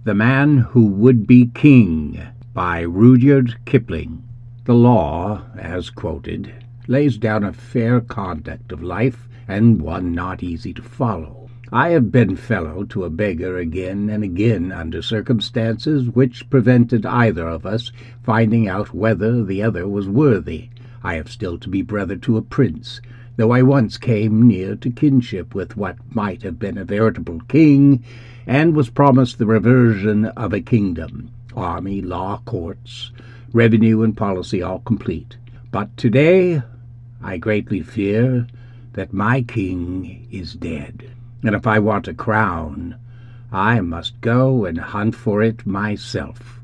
The Man Who Would Be King by Rudyard Kipling. The law, as quoted, lays down a fair conduct of life, and one not easy to follow. I have been fellow to a beggar again and again under circumstances which prevented either of us finding out whether the other was worthy. I have still to be brother to a prince, though I once came near to kinship with what might have been a veritable king, and was promised the reversion of a kingdom, army, law, courts, revenue, and policy all complete. But today I greatly fear that my king is dead, and if I want a crown, I must go and hunt for it myself.